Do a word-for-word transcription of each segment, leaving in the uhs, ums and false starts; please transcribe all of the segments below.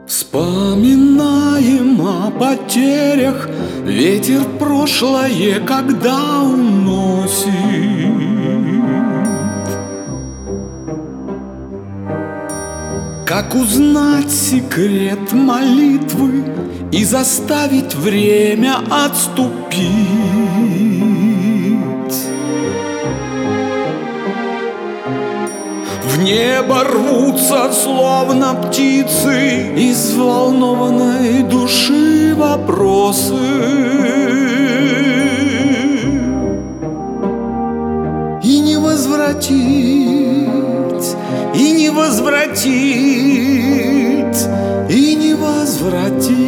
Вспоминаем о потерях, ветер прошлое когда уносит. Как узнать секрет молитвы и заставить время отступить? В небо рвутся, словно птицы, из взволнованной души вопросы. И не возвратить, и не возвратить, и не возвратить.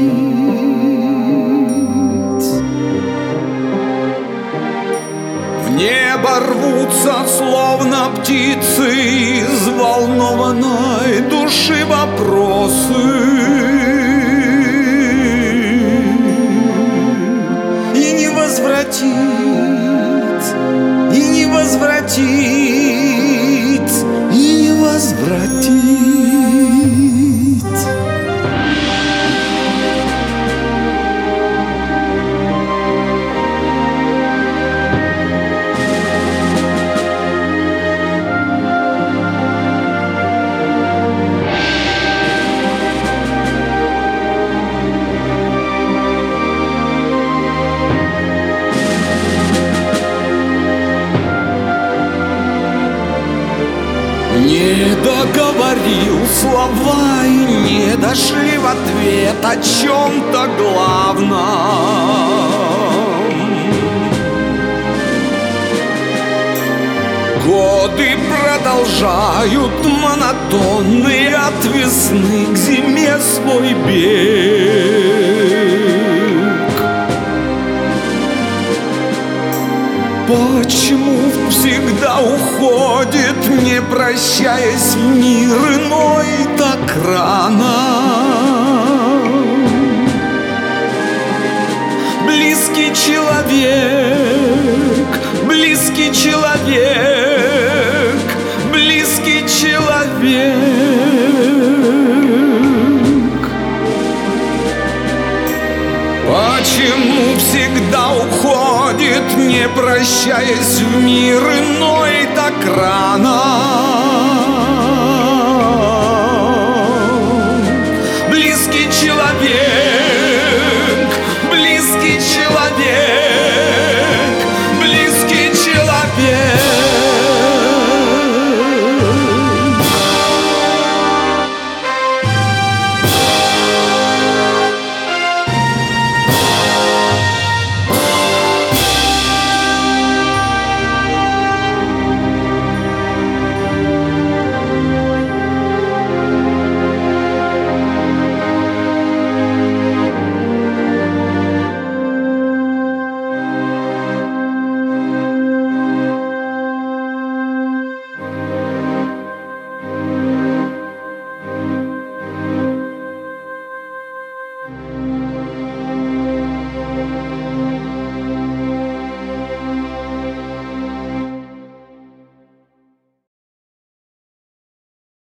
В небо рвутся, словно птицы, из взволнованной души вопросы. И не возвратить, и не возвратить, и не возвратить. Не договорил слова и не дошли в ответ о чем-то главном. Годы продолжают монотонный от весны к зиме свой бег. Почему всегда уходит, не прощаясь, в мир иной так рано? Близкий человек, близкий человек, близкий человек. Почему всегда уходит, не прощаясь, в мир иной так рано?